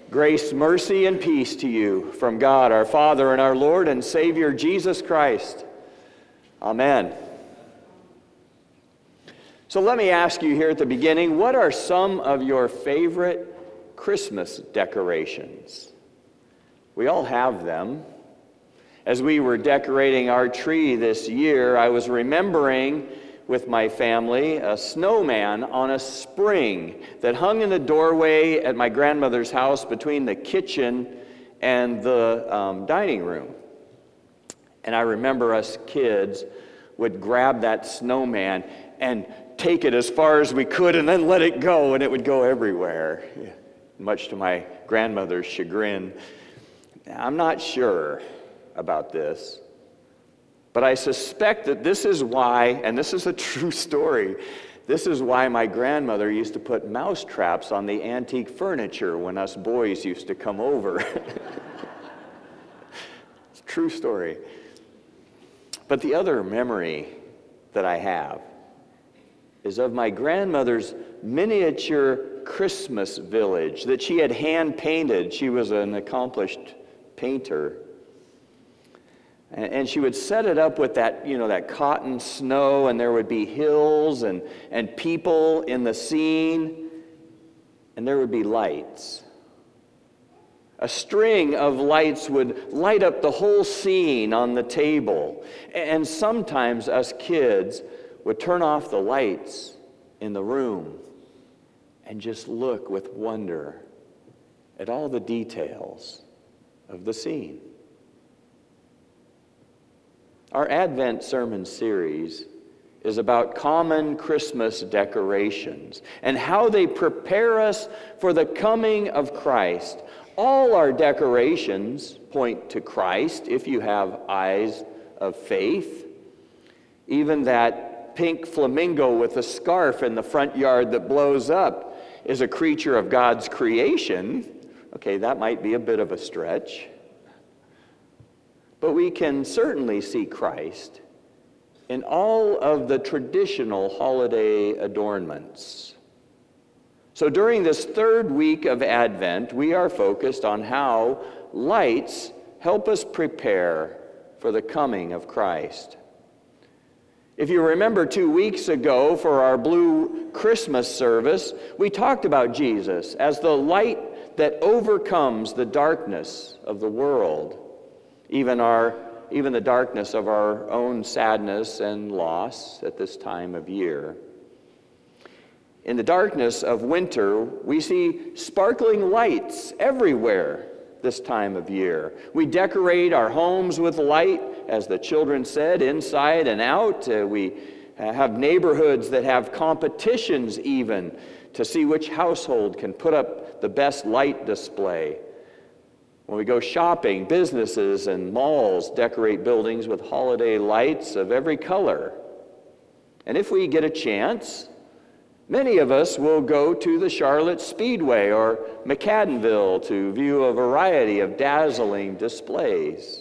Grace, mercy, and peace to you from God, our Father and our Lord and Savior, Jesus Christ. Amen. So let me ask you here at the beginning, what are some of your favorite Christmas decorations? We all have them. As we were decorating our tree this year, I was remembering with my family a snowman on a spring that hung in the doorway at my grandmother's house between the kitchen and the dining room. And I remember us kids would grab that snowman and take it as far as we could and then let it go, and it would go everywhere, much to my grandmother's chagrin. I'm not sure about this, but I suspect that this is why, and this is a true story, this is why my grandmother used to put mouse traps on the antique furniture when us boys used to come over. It's a true story. But the other memory that I have is of my grandmother's miniature Christmas village that she had hand-painted. She was an accomplished painter. And she would set it up with that, that cotton snow, and there would be hills and people in the scene, and there would be lights. A string of lights would light up the whole scene on the table. And sometimes us kids would turn off the lights in the room and just look with wonder at all the details of the scene. Our Advent sermon series is about common Christmas decorations and how they prepare us for the coming of Christ. All our decorations point to Christ if you have eyes of faith. Even that pink flamingo with a scarf in the front yard that blows up is a creature of God's creation. Okay, that might be a bit of a stretch. But we can certainly see Christ in all of the traditional holiday adornments. So during this third week of Advent, we are focused on how lights help us prepare for the coming of Christ. If you remember 2 weeks ago for our Blue Christmas service, we talked about Jesus as the light that overcomes the darkness of the world. Even the darkness of our own sadness and loss at this time of year. In the darkness of winter, we see sparkling lights everywhere this time of year. We decorate our homes with light, as the children said, inside and out. We have neighborhoods that have competitions even to see which household can put up the best light display. When we go shopping, businesses and malls decorate buildings with holiday lights of every color. And if we get a chance, many of us will go to the Charlotte Speedway or McAdenville to view a variety of dazzling displays.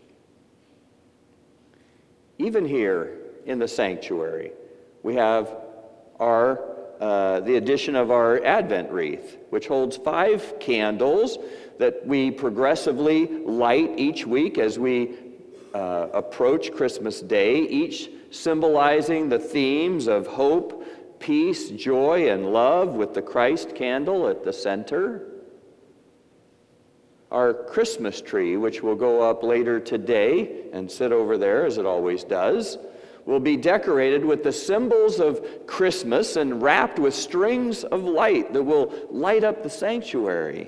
Even here in the sanctuary, we have the addition of our Advent wreath, which holds 5 candles that we progressively light each week as we approach Christmas Day, each symbolizing the themes of hope, peace, joy, and love, with the Christ candle at the center. Our Christmas tree, which will go up later today and sit over there as it always does, will be decorated with the symbols of Christmas and wrapped with strings of light that will light up the sanctuary.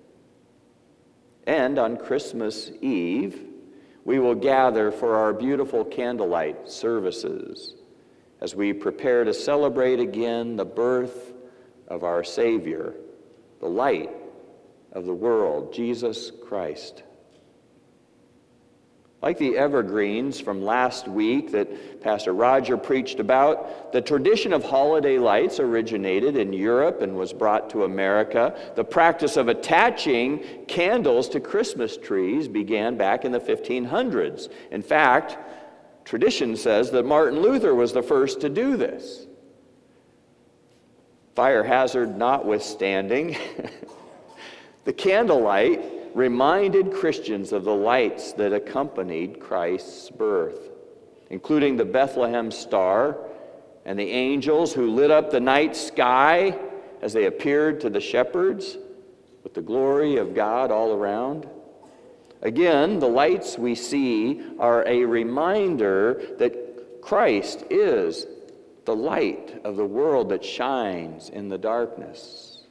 And on Christmas Eve, we will gather for our beautiful candlelight services as we prepare to celebrate again the birth of our Savior, the light of the world, Jesus Christ. Like the evergreens from last week that Pastor Roger preached about, the tradition of holiday lights originated in Europe and was brought to America. The practice of attaching candles to Christmas trees began back in the 1500s. In fact, tradition says that Martin Luther was the first to do this. Fire hazard notwithstanding, The candlelight reminded Christians of the lights that accompanied Christ's birth, including the Bethlehem star and the angels who lit up the night sky as they appeared to the shepherds with the glory of God all around. Again, the lights we see are a reminder that Christ is the light of the world that shines in the darkness.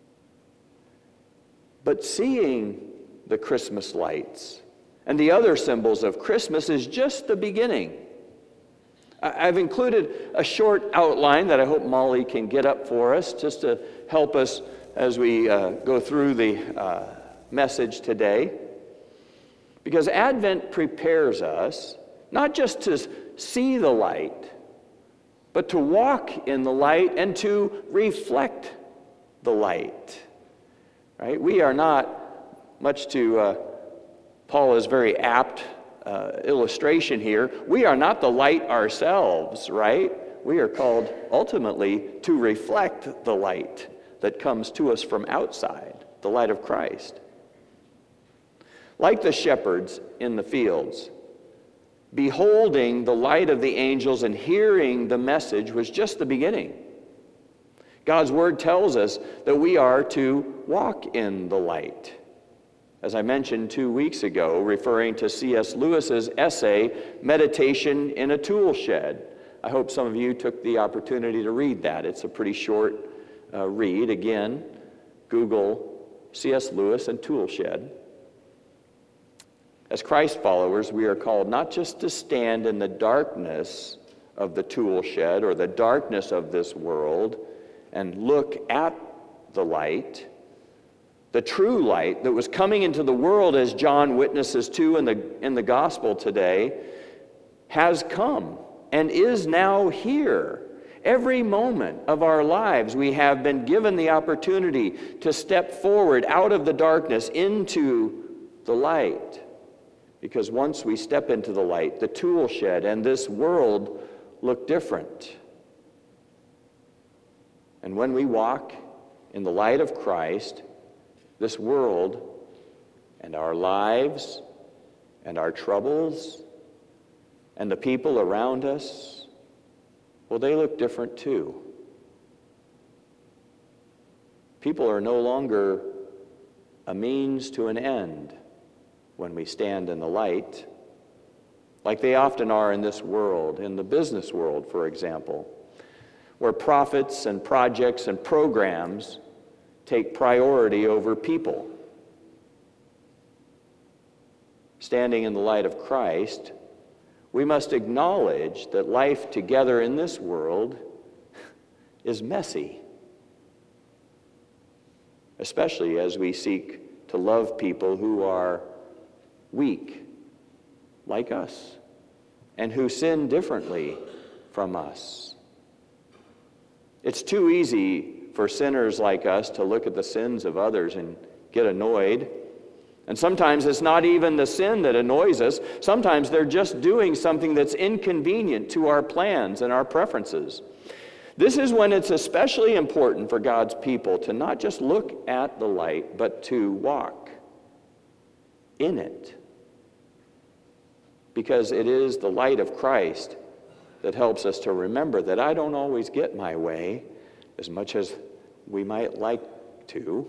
But seeing the Christmas lights and the other symbols of Christmas is just the beginning. I've included a short outline that I hope Molly can get up for us just to help us as we go through the message today. Because Advent prepares us not just to see the light, but to walk in the light and to reflect the light. Right? We are not, much to Paula's very apt illustration here, we are not the light ourselves, right? We are called ultimately to reflect the light that comes to us from outside, the light of Christ. Like the shepherds in the fields, beholding the light of the angels and hearing the message was just the beginning. God's word tells us that we are to walk in the light. As I mentioned 2 weeks ago, referring to C.S. Lewis's essay, Meditation in a Tool Shed. I hope some of you took the opportunity to read that. It's a pretty short read. Again, Google C.S. Lewis and Tool Shed. As Christ followers, we are called not just to stand in the darkness of the tool shed or the darkness of this world and look at the light, the true light that was coming into the world, as John witnesses to in the gospel today, has come and is now here. Every moment of our lives, we have been given the opportunity to step forward out of the darkness into the light. Because once we step into the light, the tool shed and this world look different. And when we walk in the light of Christ, this world and our lives and our troubles and the people around us, well, they look different too. People are no longer a means to an end when we stand in the light, like they often are in this world, in the business world, for example, where profits and projects and programs take priority over people. Standing in the light of Christ, we must acknowledge that life together in this world is messy, especially as we seek to love people who are weak, like us, and who sin differently from us. It's too easy for sinners like us to look at the sins of others and get annoyed. And sometimes it's not even the sin that annoys us. Sometimes they're just doing something that's inconvenient to our plans and our preferences. This is when it's especially important for God's people to not just look at the light, but to walk in it. Because it is the light of Christ that helps us to remember that I don't always get my way as much as we might like to.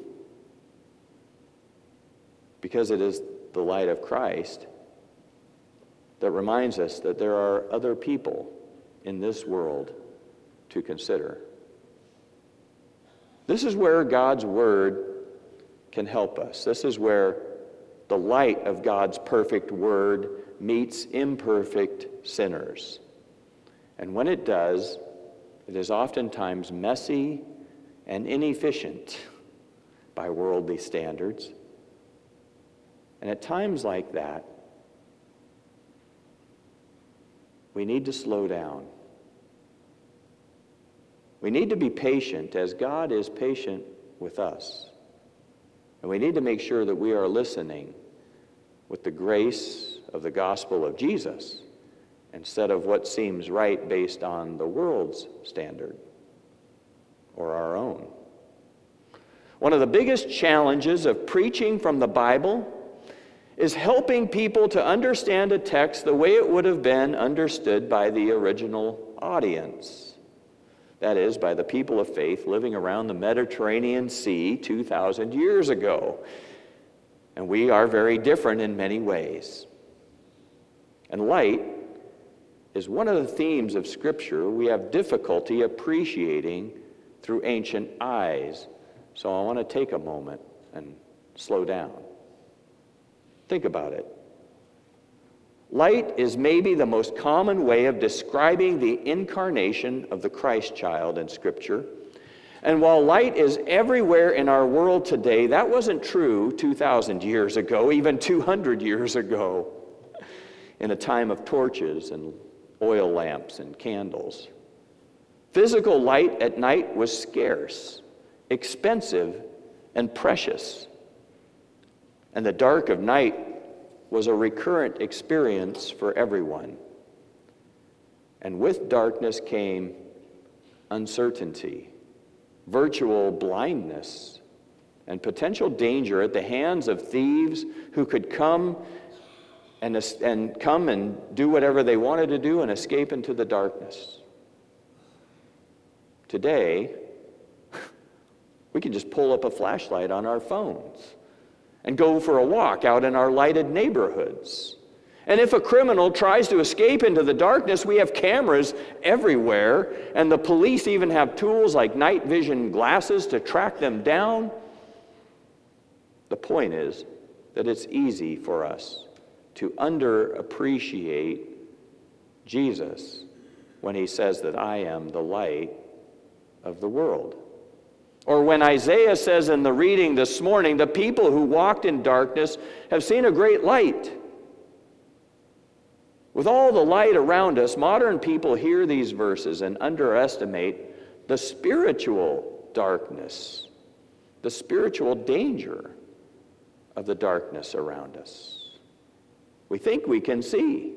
Because it is the light of Christ that reminds us that there are other people in this world to consider. This is where God's word can help us. This is where the light of God's perfect word meets imperfect sinners. And when it does, it is oftentimes messy and inefficient by worldly standards. And at times like that, we need to slow down. We need to be patient as God is patient with us. And we need to make sure that we are listening with the grace of the gospel of Jesus instead of what seems right based on the world's standard or our own. One of the biggest challenges of preaching from the Bible is helping people to understand a text the way it would have been understood by the original audience. That is, by the people of faith living around the Mediterranean Sea 2,000 years ago. And we are very different in many ways. And light is one of the themes of Scripture we have difficulty appreciating through ancient eyes. So I want to take a moment and slow down. Think about it. Light is maybe the most common way of describing the incarnation of the Christ child in Scripture. And while light is everywhere in our world today, that wasn't true 2,000 years ago, even 200 years ago, in a time of torches and oil lamps and candles. Physical light at night was scarce, expensive, and precious. And the dark of night was a recurrent experience for everyone. And with darkness came uncertainty, virtual blindness, and potential danger at the hands of thieves who could come and do whatever they wanted to do and escape into the darkness. Today, we can just pull up a flashlight on our phones and go for a walk out in our lighted neighborhoods. And if a criminal tries to escape into the darkness, we have cameras everywhere, and the police even have tools like night vision glasses to track them down. The point is that it's easy for us to underappreciate Jesus when he says that I am the light of the world. Or when Isaiah says in the reading this morning, the people who walked in darkness have seen a great light. With all the light around us, modern people hear these verses and underestimate the spiritual darkness, the spiritual danger of the darkness around us. We think we can see.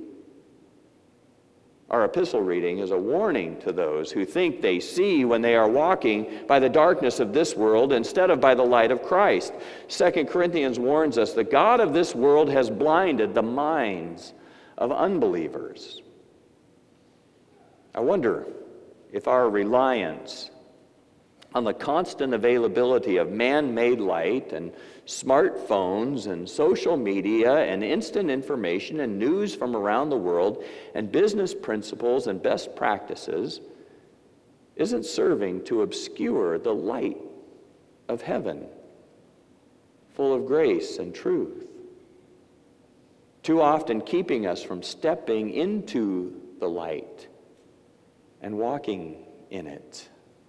Our epistle reading is a warning to those who think they see when they are walking by the darkness of this world instead of by the light of Christ. 2 Corinthians warns us, the God of this world has blinded the minds of unbelievers. I wonder if our reliance on the constant availability of man-made light and smartphones and social media and instant information and news from around the world and business principles and best practices isn't serving to obscure the light of heaven, full of grace and truth, too often keeping us from stepping into the light and walking in it.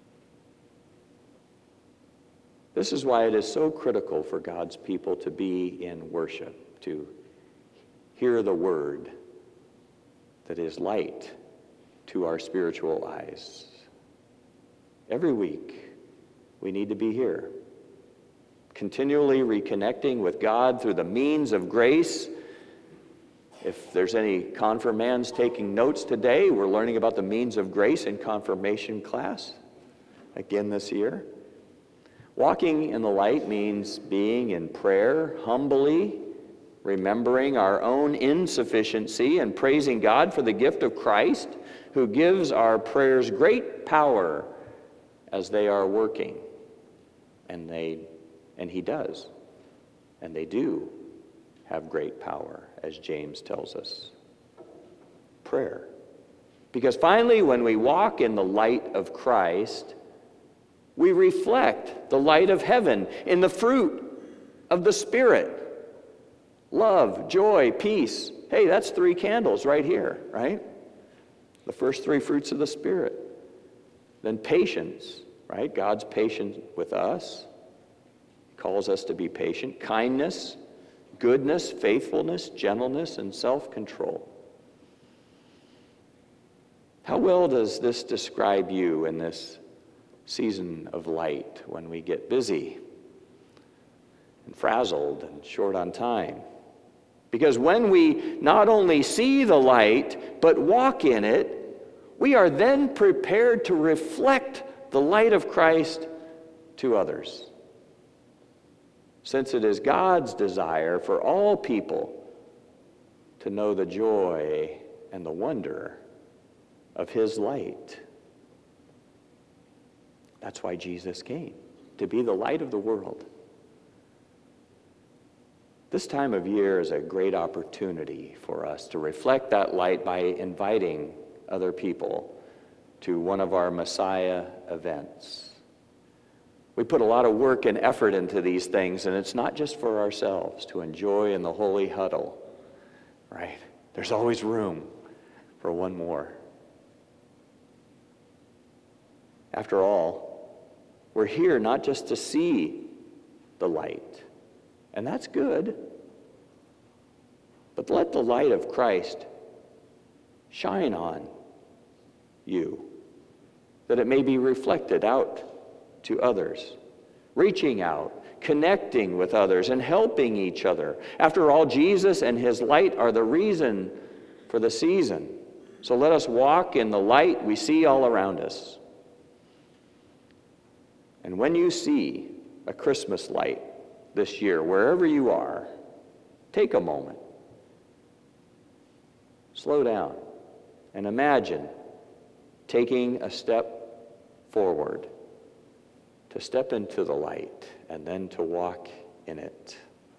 This is why it is so critical for God's people to be in worship, to hear the word that is light to our spiritual eyes. Every week, we need to be here, continually reconnecting with God through the means of grace. If there's any confirmands taking notes today, we're learning about the means of grace in confirmation class again this year. Walking in the light means being in prayer, humbly, remembering our own insufficiency and praising God for the gift of Christ, who gives our prayers great power as they are working. And he does. And they do have great power, as James tells us. Prayer. Because finally, when we walk in the light of Christ, we reflect the light of heaven in the fruit of the Spirit. Love, joy, peace. Hey, that's 3 candles right here, right? The first 3 fruits of the Spirit. Then patience, right? God's patient with us. He calls us to be patient. Kindness, goodness, faithfulness, gentleness, and self-control. How well does this describe you in this season of light when we get busy and frazzled and short on time? Because when we not only see the light but walk in it, we are then prepared to reflect the light of Christ to others. since it is God's desire for all people to know the joy and the wonder of his light. That's why Jesus came, to be the light of the world. This time of year is a great opportunity for us to reflect that light by inviting other people to one of our Messiah events. We put a lot of work and effort into these things, and it's not just for ourselves to enjoy in the holy huddle, right? There's always room for one more. After all, we're here not just to see the light, and that's good, but let the light of Christ shine on you, that it may be reflected out to others, reaching out, connecting with others, and helping each other. After all, Jesus and his light are the reason for the season. So let us walk in the light we see all around us. And when you see a Christmas light this year, wherever you are, take a moment. Slow down and imagine taking a step forward, to step into the light and then to walk in it.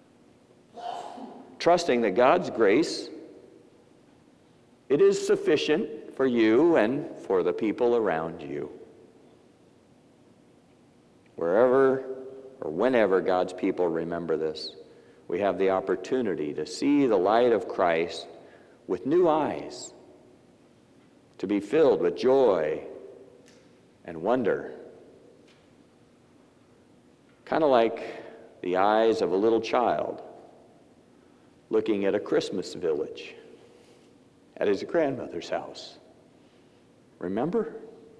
Trusting that God's grace, it is sufficient for you and for the people around you. Wherever or whenever God's people remember this, we have the opportunity to see the light of Christ with new eyes, to be filled with joy and wonder. Kind of like the eyes of a little child looking at a Christmas village at his grandmother's house. Remember?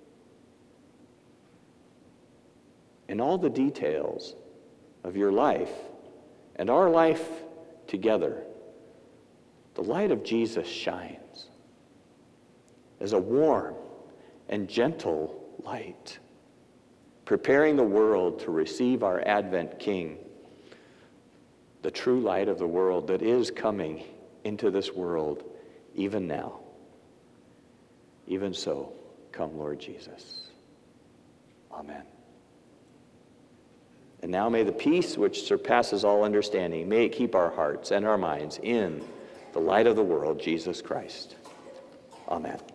In all the details of your life and our life together, the light of Jesus shines as a warm and gentle light, preparing the world to receive our Advent King, the true light of the world that is coming into this world even now. Even so, come, Lord Jesus. Amen. And now may the peace which surpasses all understanding, may it keep our hearts and our minds in the light of the world, Jesus Christ. Amen.